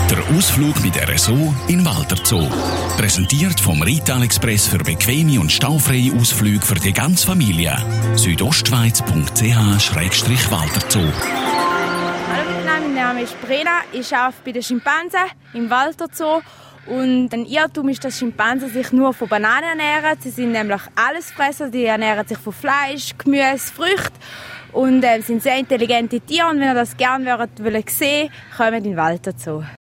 Der Ausflug mit RSO in Walter Zoo. Präsentiert vom Rital Express für bequeme und staufreie Ausflüge für die ganze Familie. südostschweiz.ch/Walter Zoo. Hallo miteinander, mein Name ist Brena. Ich arbeite bei den Schimpansen im Walter Zoo. Und ein Irrtum ist, dass Schimpansen sich nur von Bananen ernähren. Sie sind nämlich Allesfresser. Die ernähren sich von Fleisch, Gemüse, Früchten. Und sind sehr intelligente Tiere. Und wenn ihr das gerne sehen wollt, kommt in den Walter Zoo.